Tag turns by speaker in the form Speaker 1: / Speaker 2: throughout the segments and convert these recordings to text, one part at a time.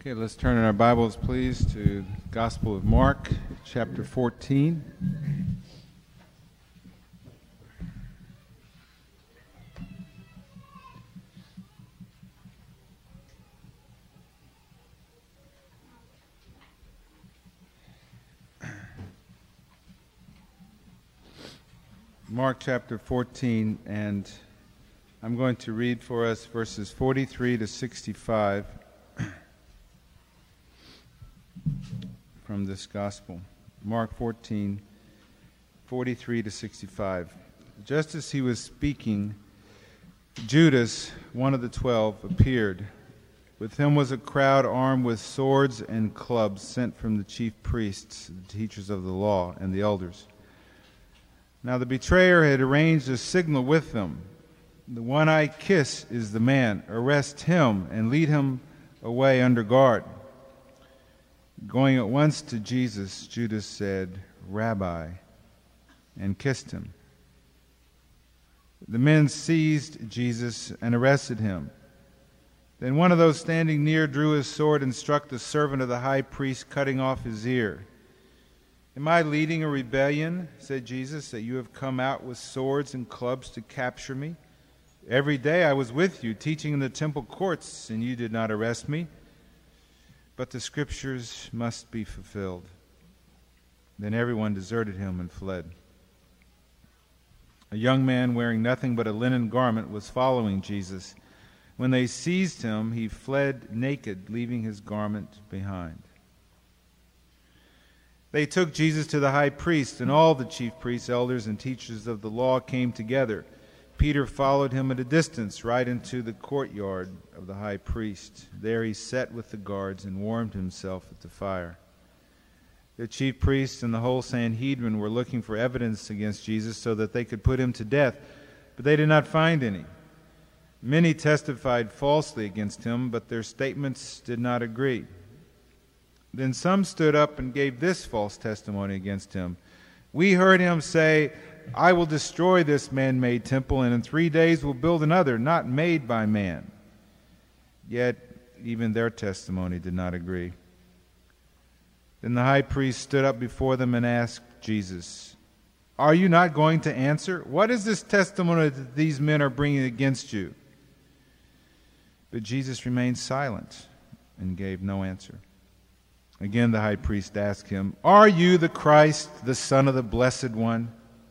Speaker 1: Okay, let's turn in our Bibles, please, to the Gospel of Mark, chapter 14. Mark chapter 14, and I'm going to read for us verses 43 to 65 from this gospel. Mark 14, 43 to 65. Just as he was speaking, Judas, one of the 12, appeared. With him was a crowd armed with swords and clubs sent from the chief priests, the teachers of the law, and the elders. Now the betrayer had arranged a signal with them. The one I kiss is the man. Arrest him and lead him away under guard. Going at once to Jesus, Judas said, "Rabbi," and kissed him. The men seized Jesus and arrested him. Then one of those standing near drew his sword and struck the servant of the high priest, cutting off his ear. "Am I leading a rebellion," said Jesus, "that you have come out with swords and clubs to capture me? Every day I was with you, teaching in the temple courts, and you did not arrest me. But the Scriptures must be fulfilled." Then everyone deserted him and fled. A young man wearing nothing but a linen garment was following Jesus. When they seized him, he fled naked, leaving his garment behind. They took Jesus to the high priest, and all the chief priests, elders, and teachers of the law came together. Peter followed him at a distance, right into the courtyard of the high priest. There he sat with the guards and warmed himself at the fire. The chief priests and the whole Sanhedrin were looking for evidence against Jesus so that they could put him to death, but they did not find any. Many testified falsely against him, but their statements did not agree. Then some stood up and gave this false testimony against him. "We heard him say, 'I will destroy this man-made temple, and in 3 days will build another, not made by man.'" Yet even their testimony did not agree. Then the high priest stood up before them and asked Jesus, "Are you not going to answer? What is this testimony that these men are bringing against you?" But Jesus remained silent and gave no answer. Again the high priest asked him, "Are you the Christ, the Son of the Blessed One?"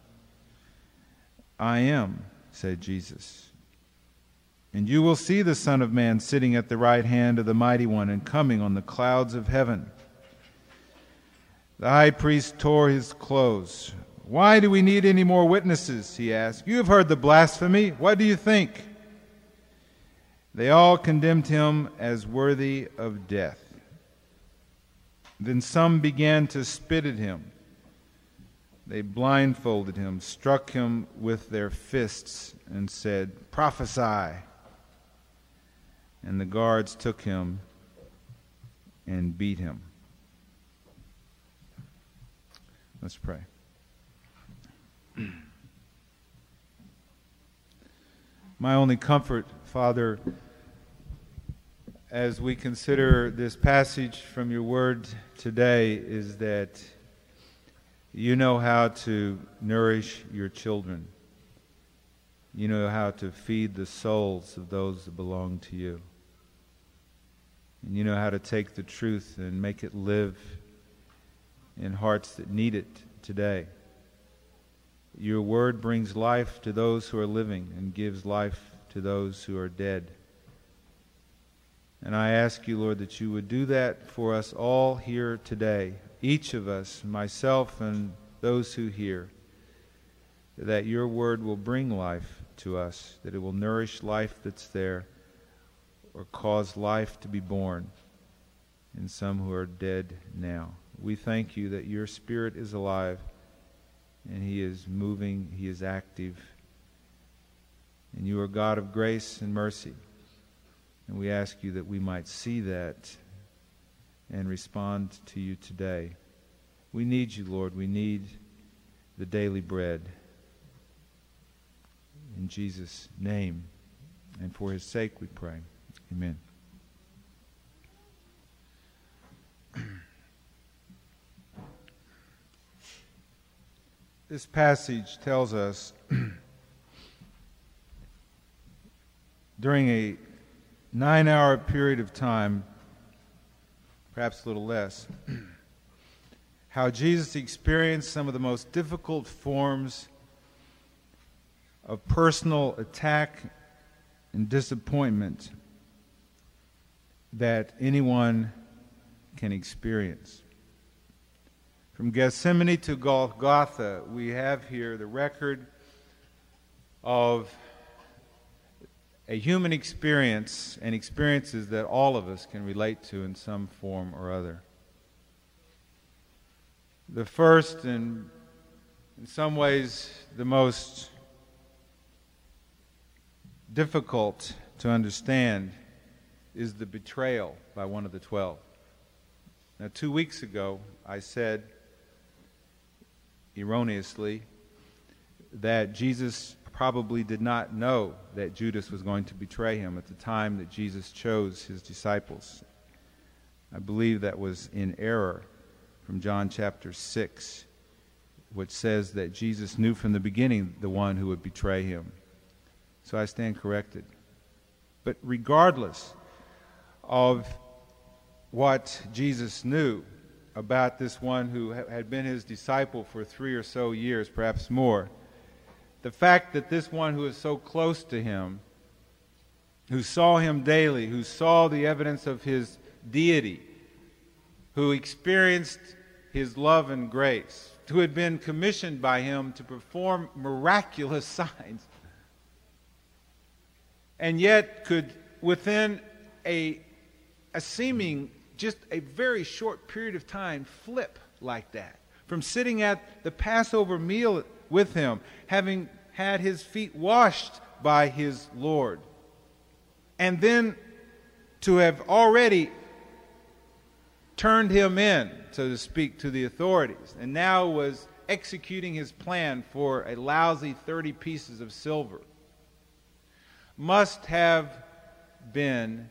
Speaker 1: "I am," said Jesus. "And you will see the Son of Man sitting at the right hand of the Mighty One and coming on the clouds of heaven." The high priest tore his clothes. "Why do we need any more witnesses?" he asked. "You have heard the blasphemy. What do you think?" They all condemned him as worthy of death. Then some began to spit at him. They blindfolded him, struck him with their fists, and said, "Prophesy." And the guards took him and beat him. Let's pray. My only comfort, Father, as we consider this passage from your word today, is that you know how to nourish your children. You know how to feed the souls of those that belong to you. And you know how to take the truth and make it live in hearts that need it today. Your word brings life to those who are living and gives life to those who are dead. And I ask you, Lord, that you would do that for us all here today, each of us, myself and those who hear, that your word will bring life to us, that it will nourish life that's there or cause life to be born in some who are dead now. We thank you that your Spirit is alive and he is moving, he is active, and you are God of grace and mercy. And we ask you that we might see that and respond to you today. We need you, Lord. We need the daily bread. In Jesus' name and for his sake we pray. Amen. This passage tells us during a 9-hour period of time, perhaps a little less, how Jesus experienced some of the most difficult forms of personal attack and disappointment that anyone can experience. From Gethsemane to Golgotha, we have here the record of a human experience and experiences that all of us can relate to in some form or other. The first, and in some ways the most difficult to understand, is the betrayal by one of the 12. Now, 2 weeks ago, I said, erroneously, that Jesus probably did not know that Judas was going to betray him at the time that Jesus chose his disciples. I believe that was in error from John chapter 6, which says that Jesus knew from the beginning the one who would betray him. So I stand corrected. But regardless of what Jesus knew about this one who had been his disciple for 3 or so years, perhaps more, the fact that this one who is so close to him, who saw him daily, who saw the evidence of his deity, who experienced his love and grace, who had been commissioned by him to perform miraculous signs, and yet could, within a seeming, just a very short period of time, flip like that. From sitting at the Passover meal with him, having had his feet washed by his Lord, and then to have already turned him in, so to speak, to the authorities, and now was executing his plan for a lousy 30 pieces of silver, must have been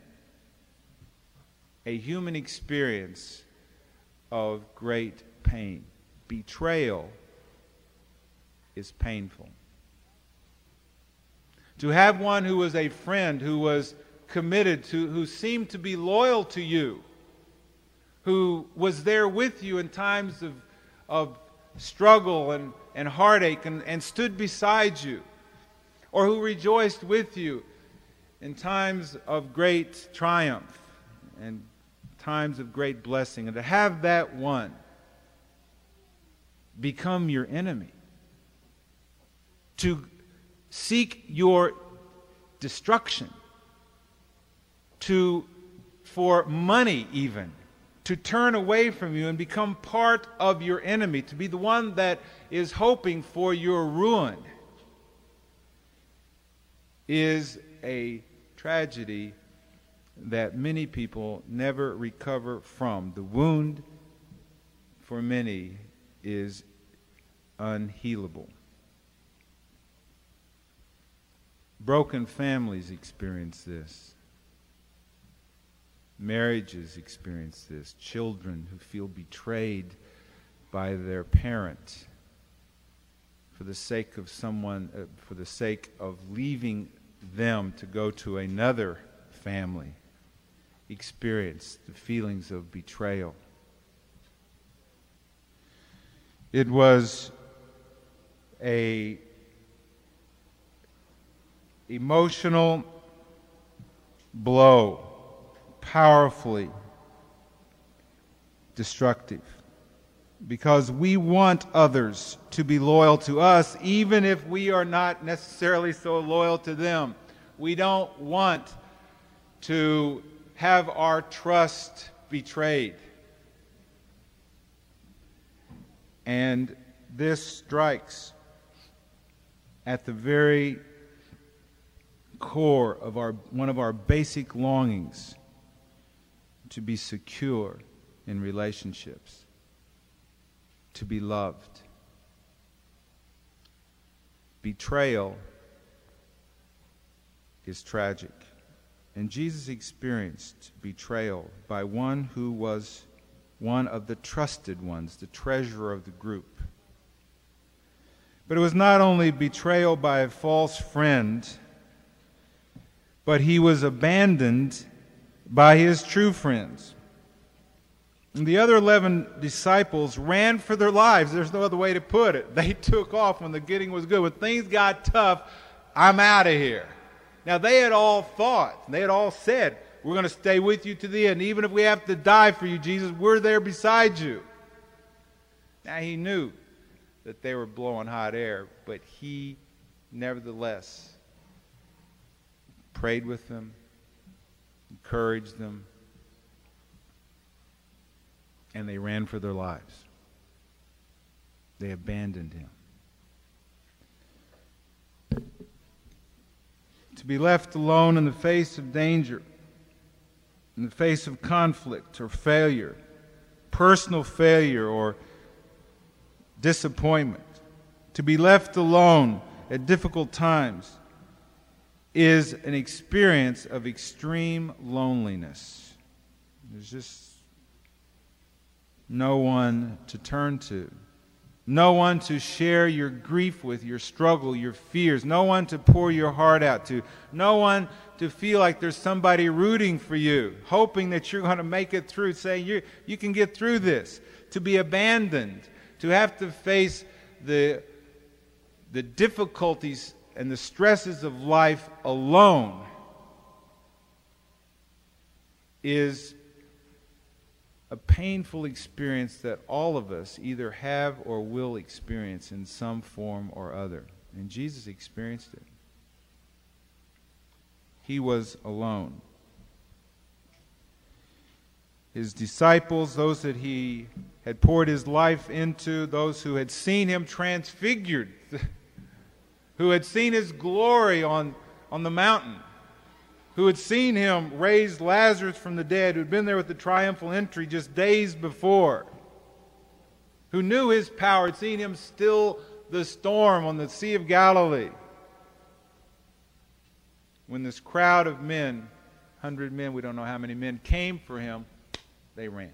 Speaker 1: a human experience of great pain. Betrayal is painful. To have one who was a friend, who was committed to, who seemed to be loyal to you, who was there with you in times of struggle and heartache and stood beside you, or who rejoiced with you in times of great triumph and times of great blessing, and to have that one become your enemy, to seek your destruction, for money even, to turn away from you and become part of your enemy, to be the one that is hoping for your ruin, is a tragedy that many people never recover from. The wound for many is unhealable. Broken families experience this. Marriages experience this. Children who feel betrayed by their parent for the sake of someone, for the sake of leaving them to go to another family, experience the feelings of betrayal. It was a emotional blow, powerfully destructive, because we want others to be loyal to us, even if we are not necessarily so loyal to them. We don't want to have our trust betrayed. And this strikes at the very core of one of our basic longings to be secure in relationships, to be loved. Betrayal is tragic. And Jesus experienced betrayal by one who was one of the trusted ones, the treasurer of the group. But it was not only betrayal by a false friend, but he was abandoned by his true friends. And the other 11 disciples ran for their lives. There's no other way to put it. They took off when the getting was good. When things got tough, I'm out of here. Now, they had all thought, they had all said, we're going to stay with you to the end. Even if we have to die for you, Jesus, we're there beside you. Now, he knew that they were blowing hot air, but he nevertheless prayed with them, encouraged them, and they ran for their lives. They abandoned him. To be left alone in the face of danger, in the face of conflict or failure, personal failure or disappointment, to be left alone at difficult times is an experience of extreme loneliness. There's just no one to turn to. No one to share your grief with, your struggle, your fears. No one to pour your heart out to. No one to feel like there's somebody rooting for you, hoping that you're going to make it through, saying you can get through this. To be abandoned, to have to face the difficulties and the stresses of life alone is a painful experience that all of us either have or will experience in some form or other. And Jesus experienced it. He was alone. His disciples, those that he had poured his life into, those who had seen him transfigured, who had seen his glory on the mountain, who had seen him raise Lazarus from the dead, who had been there with the triumphal entry just days before, who knew his power, had seen him still the storm on the Sea of Galilee. When this crowd of men, 100 men, we don't know how many men, came for him, they ran.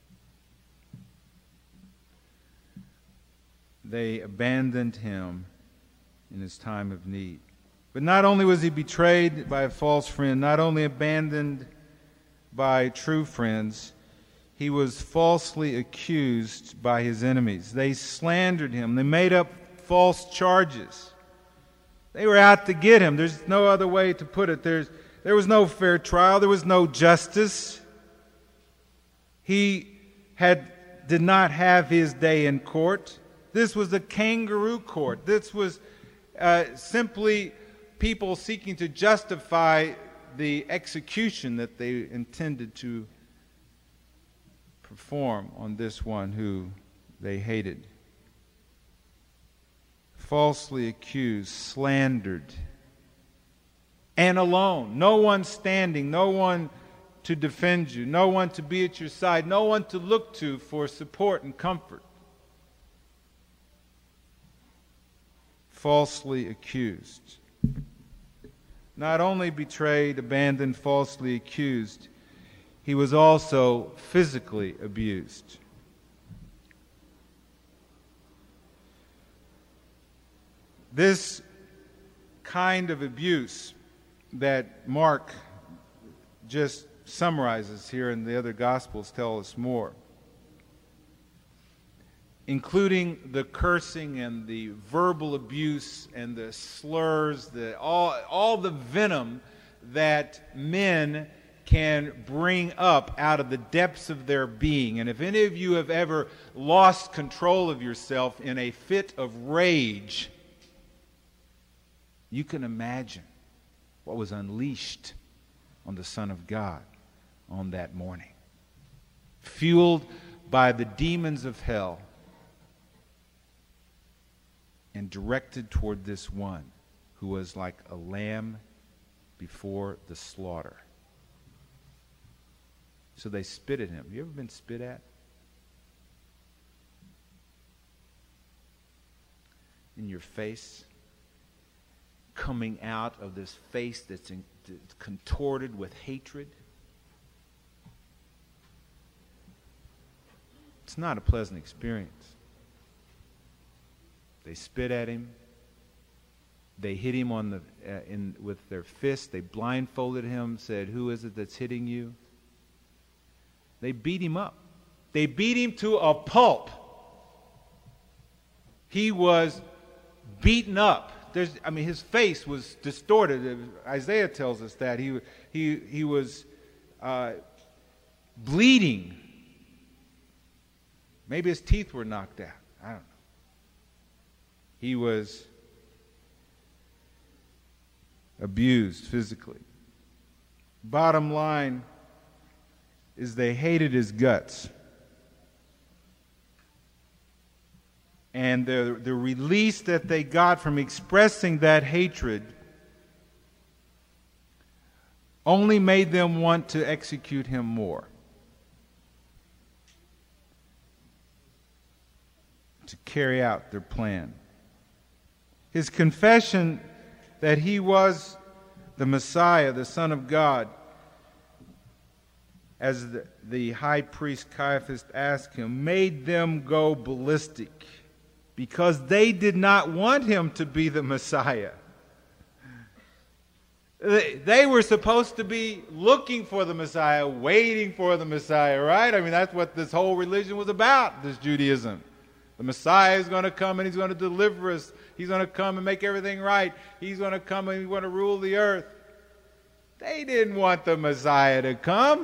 Speaker 1: They abandoned him in his time of need. But not only was he betrayed by a false friend, not only abandoned by true friends, he was falsely accused by his enemies. They slandered him. They made up false charges. They were out to get him. There's no other way to put it. There was no fair trial. There was no justice. He did not have his day in court. This was a kangaroo court. This was simply people seeking to justify the execution that they intended to perform on this one who they hated. Falsely accused, slandered, and alone. No one standing, no one to defend you, no one to be at your side, no one to look to for support and comfort. Falsely accused. Not only betrayed, abandoned, falsely accused, he was also physically abused. This kind of abuse that Mark just summarizes here and the other Gospels tell us more, including the cursing and the verbal abuse and the slurs, all the venom that men can bring up out of the depths of their being. And if any of you have ever lost control of yourself in a fit of rage, you can imagine what was unleashed on the Son of God on that morning. Fueled by the demons of hell and directed toward this one who was like a lamb before the slaughter. So they spit at him. Have you ever been spit at? In your face? Coming out of this face that's contorted with hatred? It's not a pleasant experience. They spit at him. They hit him on with their fists. They blindfolded him, said, "Who is it that's hitting you?" They beat him up. They beat him to a pulp. He was beaten up. His face was distorted. Isaiah tells us that. He was bleeding. Maybe his teeth were knocked out. I don't know. He was abused physically. Bottom line is they hated his guts. And the release that they got from expressing that hatred only made them want to execute him more, to carry out their plan. His confession that he was the Messiah, the Son of God, as the high priest Caiaphas asked him, made them go ballistic, because they did not want him to be the Messiah. They were supposed to be looking for the Messiah, waiting for the Messiah, right? That's what this whole religion was about, this Judaism. The Messiah is going to come and he's going to deliver us. He's going to come and make everything right. He's going to come and he's going to rule the earth. They didn't want the Messiah to come,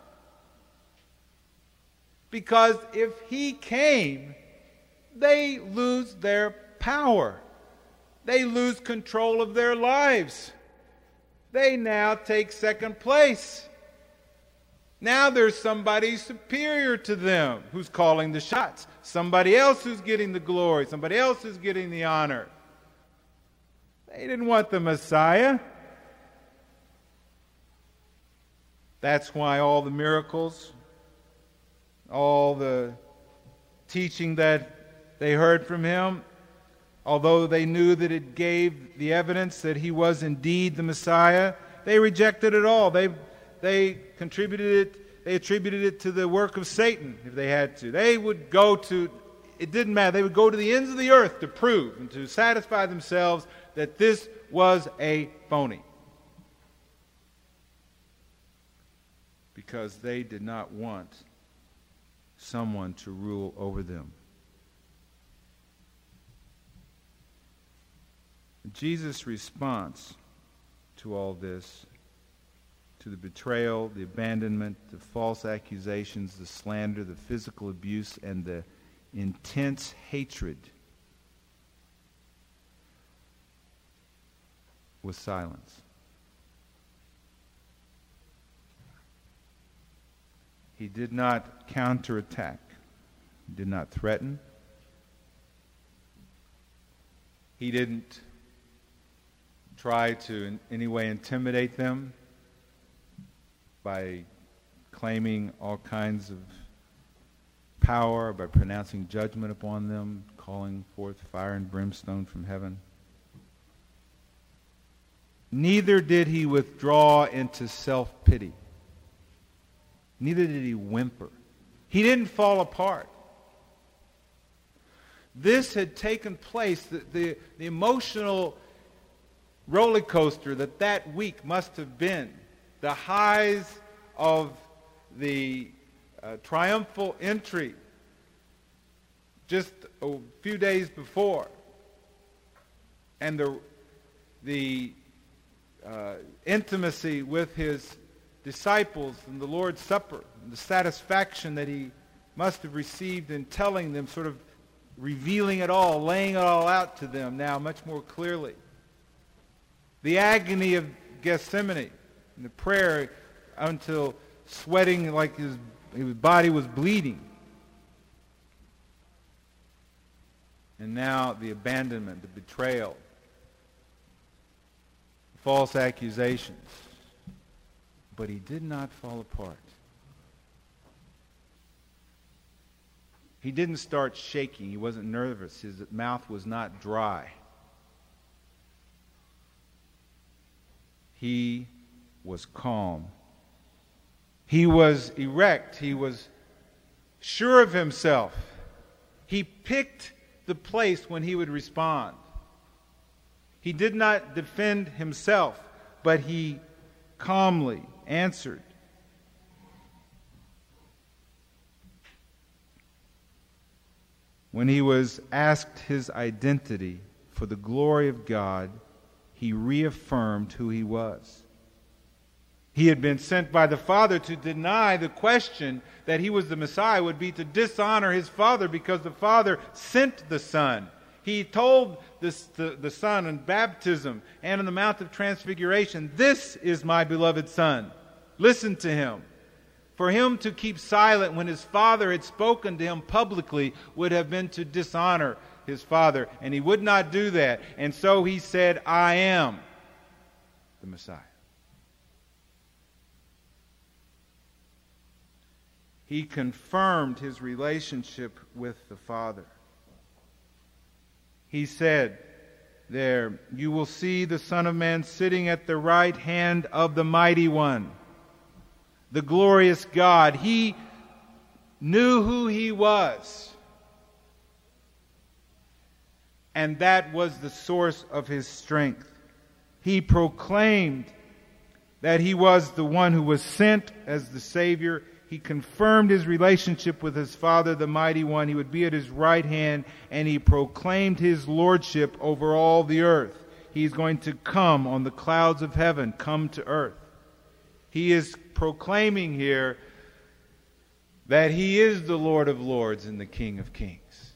Speaker 1: because if he came, they lose their power. They lose control of their lives. They now take second place. Now there's somebody superior to them who's calling the shots. Somebody else who's getting the glory. Somebody else who's getting the honor. They didn't want the Messiah. That's why all the miracles, all the teaching that they heard from him, although they knew that it gave the evidence that he was indeed the Messiah, they rejected it all. They attributed it to the work of Satan if they had to. They would go to, it didn't matter, they would go to the ends of the earth to prove and to satisfy themselves that this was a phony. Because they did not want someone to rule over them. Jesus' response to all this, to the betrayal, the abandonment, the false accusations, the slander, the physical abuse, and the intense hatred, was silence. He did not counterattack. He did not threaten. He didn't try to in any way intimidate them by claiming all kinds of power, by pronouncing judgment upon them, calling forth fire and brimstone from heaven. Neither did he withdraw into self-pity. Neither did he whimper. He didn't fall apart. This had taken place, the emotional roller coaster that week must have been. The highs of the triumphal entry just a few days before, and the intimacy with his disciples and the Lord's Supper, and the satisfaction that he must have received in telling them, sort of revealing it all, laying it all out to them now much more clearly. The agony of Gethsemane, and the prayer until sweating like his body was bleeding. And now the abandonment, the betrayal, false accusations. But he did not fall apart. He didn't start shaking. He wasn't nervous. His mouth was not dry. He was calm. He was erect. He was sure of himself. He picked the place when he would respond. He did not defend himself, but he calmly answered. When he was asked his identity for the glory of God, he reaffirmed who he was. He had been sent by the Father. To deny the question that he was the Messiah would be to dishonor his Father, because the Father sent the Son. He told the Son in baptism and on the Mount of Transfiguration, "This is my beloved Son. Listen to him." For him to keep silent when his Father had spoken to him publicly would have been to dishonor his Father, and he would not do that. And so he said, "I am the Messiah." He confirmed his relationship with the Father. He said there, "You will see the Son of Man sitting at the right hand of the Mighty One, the glorious God." He knew who he was, and that was the source of his strength. He proclaimed that he was the one who was sent as the Savior. He confirmed his relationship with his Father, the Mighty One. He would be at his right hand, and he proclaimed his lordship over all the earth. He's going to come on the clouds of heaven, come to earth. He is proclaiming here that he is the Lord of lords and the King of kings.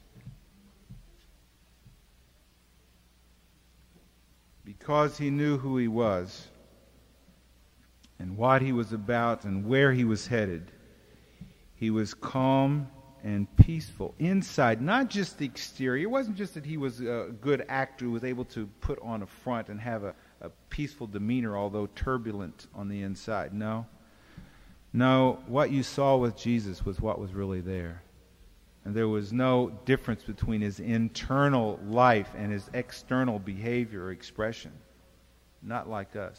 Speaker 1: Because he knew who he was and what he was about and where he was headed, he was calm and peaceful inside, not just the exterior. It wasn't just that he was a good actor who was able to put on a front and have a peaceful demeanor, although turbulent on the inside. No, what you saw with Jesus was what was really there. And there was no difference between his internal life and his external behavior or expression. Not like us.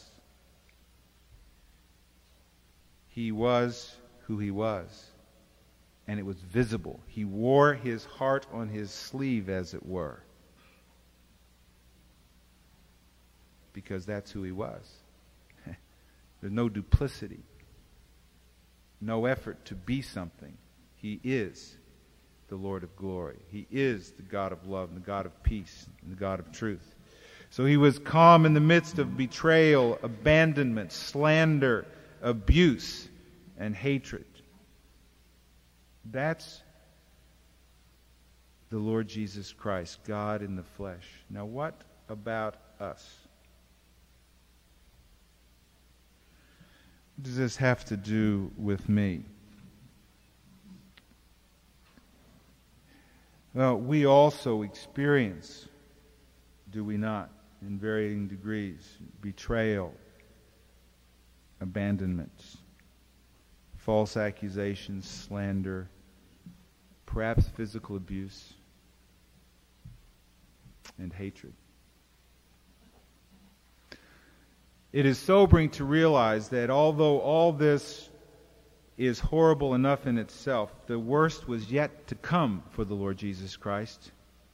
Speaker 1: He was who he was. And it was visible. He wore his heart on his sleeve, as it were. Because that's who he was. There's no duplicity. No effort to be something. He is the Lord of glory. He is the God of love and the God of peace and the God of truth. So he was calm in the midst of betrayal, abandonment, slander, abuse, and hatred. That's the Lord Jesus Christ, God in the flesh. Now, what about us? What does this have to do with me? Well, we also experience, do we not, in varying degrees, betrayal, abandonment, false accusations, slander, perhaps physical abuse, and hatred. It is sobering to realize that although all this is horrible enough in itself, the worst was yet to come for the Lord Jesus Christ.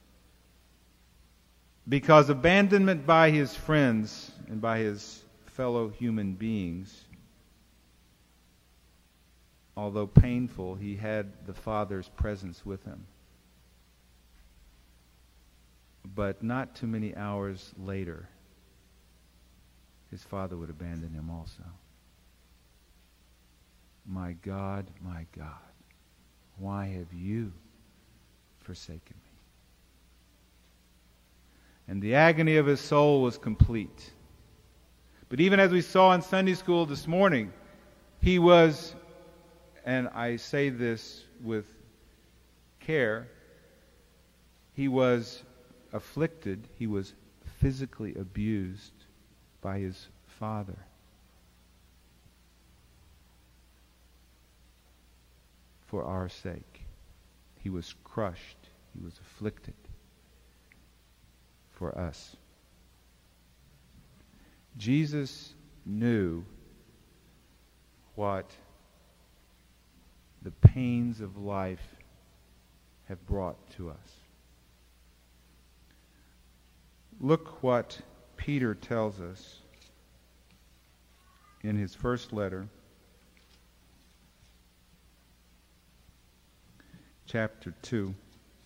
Speaker 1: Because abandonment by his friends and by his fellow human beings, although painful, he had the Father's presence with him. But not too many hours later, his Father would abandon him also. My God, why have you forsaken me? And the agony of his soul was complete. But even as we saw in Sunday school this morning, he was, and I say this with care, he was afflicted, he was physically abused by his Father. For our sake. He was crushed, he was afflicted for us. Jesus knew what the pains of life have brought to us. Look what Peter tells us in his first letter, chapter 2,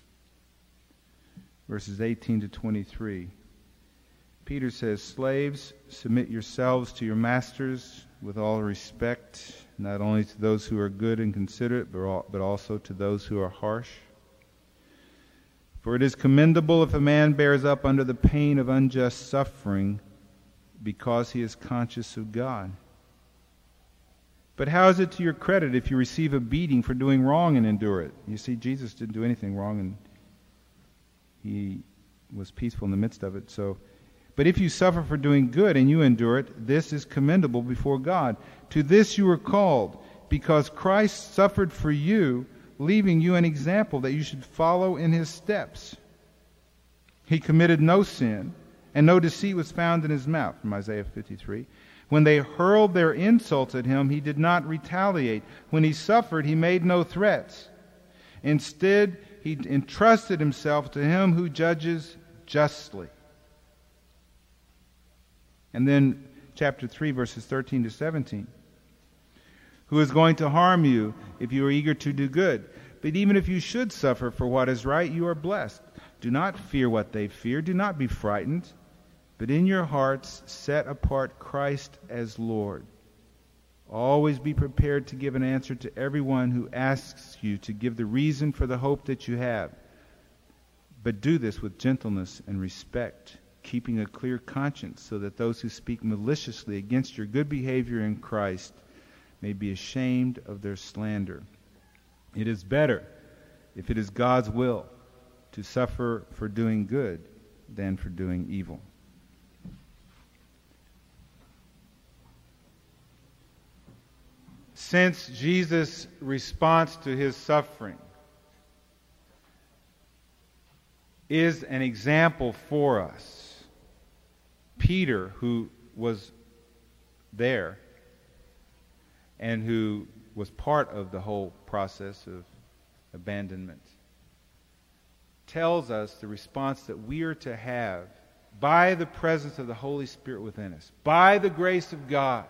Speaker 1: verses 18 to 23. Peter says, "Slaves, submit yourselves to your masters with all respect, not only to those who are good and considerate, but also to those who are harsh. For it is commendable if a man bears up under the pain of unjust suffering, because he is conscious of God. But how is it to your credit if you receive a beating for doing wrong and endure it?" You see, Jesus didn't do anything wrong, and he was peaceful in the midst of it. But if you suffer for doing good and you endure it, this is commendable before God. To this you were called, because Christ suffered for you, leaving you an example that you should follow in his steps. He committed no sin, and no deceit was found in his mouth, from Isaiah 53. When they hurled their insults at him, he did not retaliate. When he suffered, he made no threats. Instead, he entrusted himself to him who judges justly. And then chapter 3, verses 13 to 17. Who is going to harm you if you are eager to do good? But even if you should suffer for what is right, you are blessed. Do not fear what they fear. Do not be frightened. But in your hearts set apart Christ as Lord. Always be prepared to give an answer to everyone who asks you to give the reason for the hope that you have. But do this with gentleness and respect, keeping a clear conscience, so that those who speak maliciously against your good behavior in Christ may be ashamed of their slander. It is better, if it is God's will, to suffer for doing good than for doing evil. Since Jesus' response to his suffering is an example for us, Peter, who was there and who was part of the whole process of abandonment, tells us the response that we are to have by the presence of the Holy Spirit within us, by the grace of God,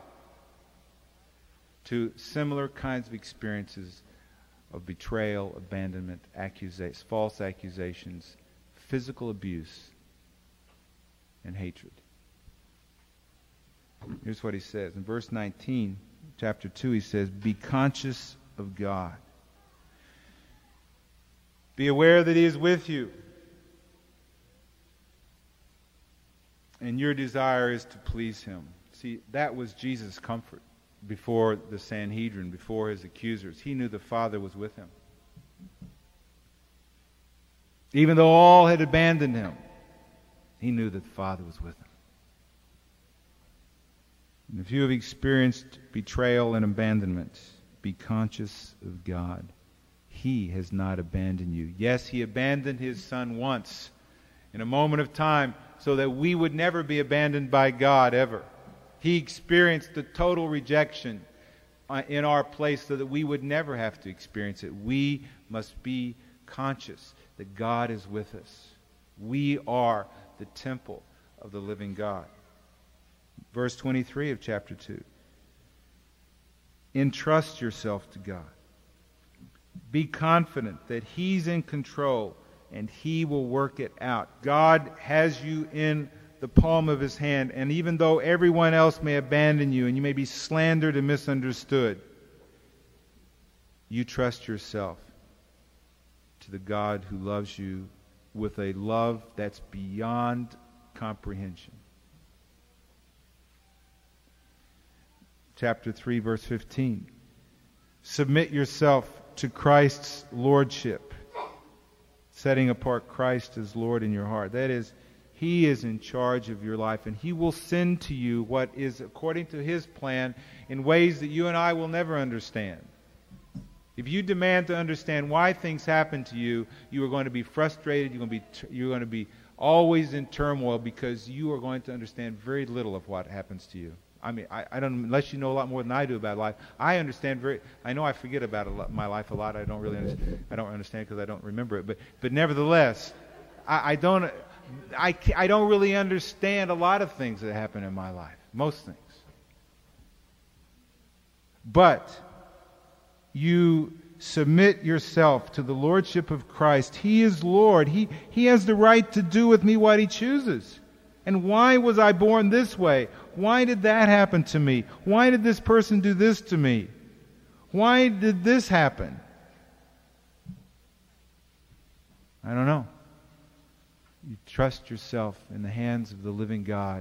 Speaker 1: to similar kinds of experiences of betrayal, abandonment, false accusations, physical abuse, and hatred. Here's what he says. In verse 19, chapter 2, he says, "Be conscious of God. Be aware that he is with you. And your desire is to please him." See, that was Jesus' comfort before the Sanhedrin, before his accusers. He knew the Father was with him. Even though all had abandoned him, he knew that the Father was with him. And if you have experienced betrayal and abandonment, be conscious of God. He has not abandoned you. Yes, he abandoned his Son once, in a moment of time, so that we would never be abandoned by God ever. He experienced the total rejection in our place so that we would never have to experience it. We must be conscious that God is with us. We are the temple of the living God. Verse 23 of chapter 2. Entrust yourself to God. Be confident that he's in control and he will work it out. God has you in the palm of his hand, and even though everyone else may abandon you and you may be slandered and misunderstood, you trust yourself to the God who loves you with a love that's beyond comprehension. Chapter 3, verse 15. Submit yourself to Christ's lordship, setting apart Christ as Lord in your heart. That is, he is in charge of your life, and he will send to you what is according to his plan in ways that you and I will never understand. If you demand to understand why things happen to you, you are going to be frustrated, you're going to be always in turmoil, because you are going to understand very little of what happens to you. I mean, I don't, unless you know a lot more than I do about life. I know I forget about my life a lot. I don't understand because I don't remember it. But nevertheless, I don't really understand a lot of things that happen in my life, most things. But you submit yourself to the lordship of Christ. He is Lord. He has the right to do with me what He chooses. And why was I born this way? Why did that happen to me? Why did this person do this to me? Why did this happen? I don't know. You trust yourself in the hands of the living God,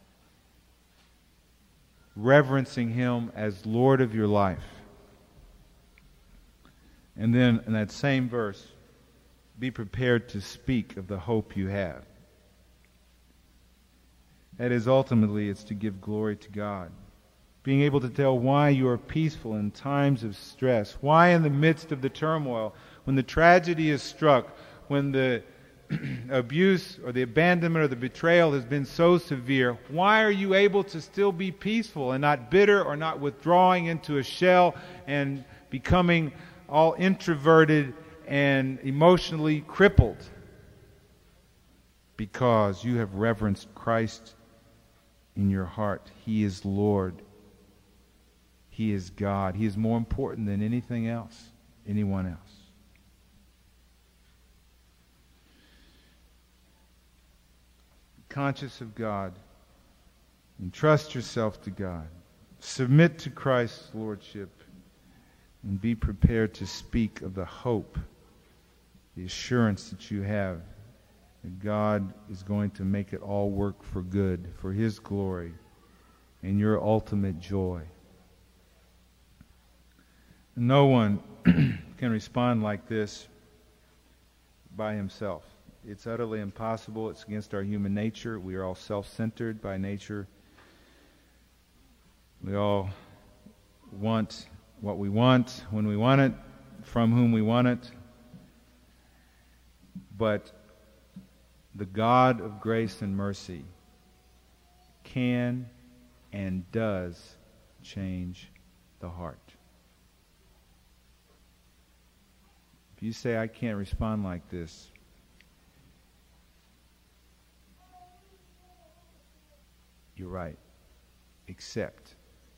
Speaker 1: reverencing Him as Lord of your life. And then in that same verse, be prepared to speak of the hope you have. That is, ultimately, it's to give glory to God. Being able to tell why you are peaceful in times of stress, why in the midst of the turmoil, when the tragedy is struck, when the abuse or the abandonment or the betrayal has been so severe, why are you able to still be peaceful and not bitter or not withdrawing into a shell and becoming all introverted and emotionally crippled? Because you have reverenced Christ in your heart. He is Lord. He is God. He is more important than anything else, anyone else. Conscious of God, entrust yourself to God, submit to Christ's lordship, and be prepared to speak of the hope, the assurance that you have that God is going to make it all work for good, for His glory, and your ultimate joy. No one can respond like this by himself. It's utterly impossible. It's against our human nature. We are all self-centered by nature. We all want what we want, when we want it, from whom we want it. But the God of grace and mercy can and does change the heart. If you say, I can't respond like this, you're right. Except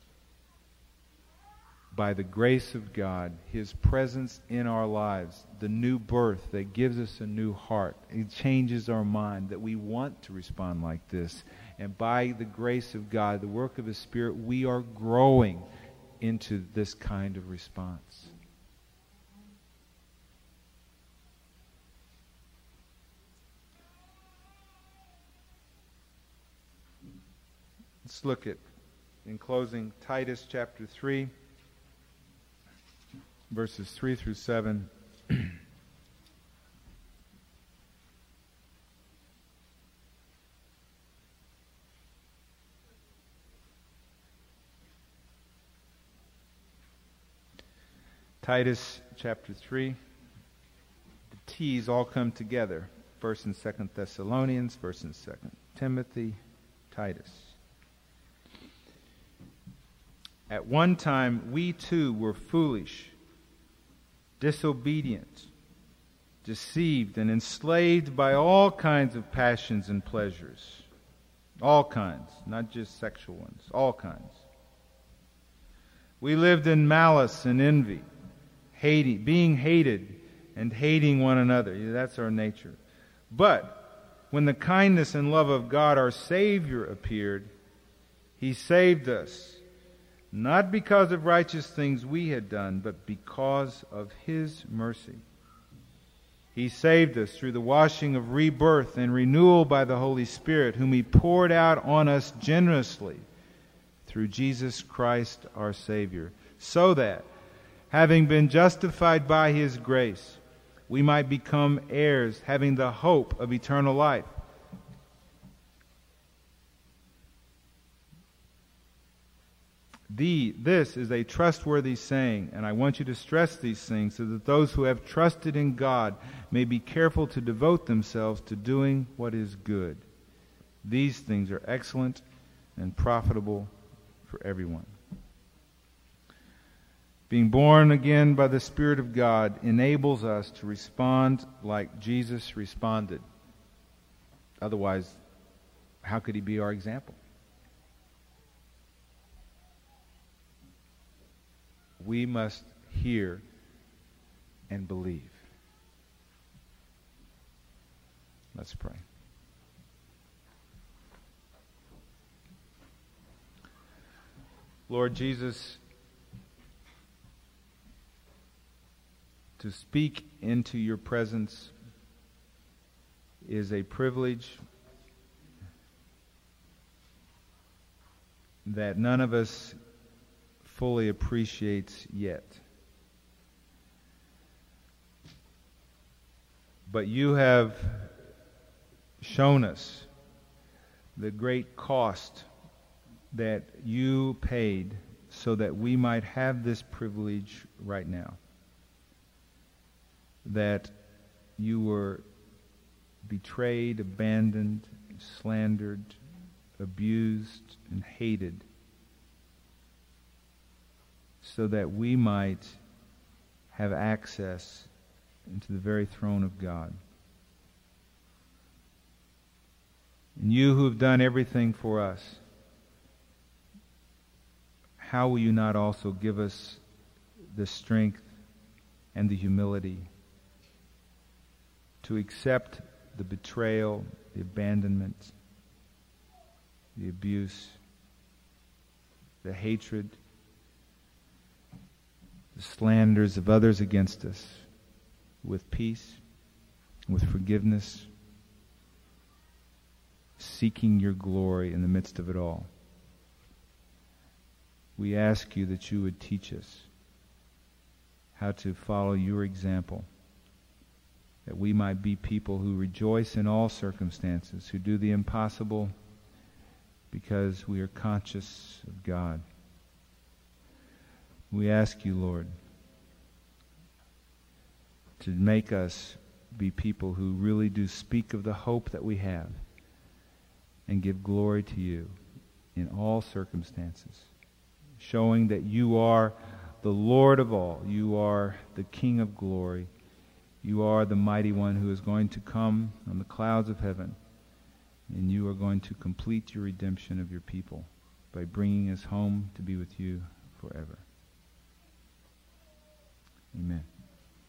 Speaker 1: by the grace of God, His presence in our lives, the new birth that gives us a new heart, it changes our mind that we want to respond like this. And by the grace of God, the work of His Spirit, we are growing into this kind of response. Let's look at, in closing, Titus chapter 3, verses 3 through 7. Titus chapter 3. The T's all come together. 1st and 2nd Thessalonians, 1st and 2nd Timothy, Titus. At one time, we too were foolish, disobedient, deceived, and enslaved by all kinds of passions and pleasures. All kinds, not just sexual ones, all kinds. We lived in malice and envy, being hated and hating one another. That's our nature. But when the kindness and love of God, our Savior, appeared, He saved us. Not because of righteous things we had done, but because of His mercy. He saved us through the washing of rebirth and renewal by the Holy Spirit, whom He poured out on us generously through Jesus Christ our Savior, so that, having been justified by His grace, we might become heirs, having the hope of eternal life. This is a trustworthy saying, and I want you to stress these things so that those who have trusted in God may be careful to devote themselves to doing what is good. These things are excellent and profitable for everyone. Being born again by the Spirit of God enables us to respond like Jesus responded. Otherwise, how could he be our example? We must hear and believe. Let's pray. Lord Jesus, to speak into your presence is a privilege that none of us fully appreciates yet. But you have shown us the great cost that you paid so that we might have this privilege right now. That you were betrayed, abandoned, slandered, abused, and hated so that we might have access into the very throne of God. And you who have done everything for us, how will you not also give us the strength and the humility to accept the betrayal, the abandonment, the abuse, the hatred, the slanders of others against us with peace, with forgiveness, seeking your glory in the midst of it all. We ask you that you would teach us how to follow your example, that we might be people who rejoice in all circumstances, who do the impossible because we are conscious of God. We ask you, Lord, to make us be people who really do speak of the hope that we have and give glory to you in all circumstances, showing that you are the Lord of all. You are the King of glory. You are the mighty one who is going to come on the clouds of heaven, and you are going to complete your redemption of your people by bringing us home to be with you forever. Amen.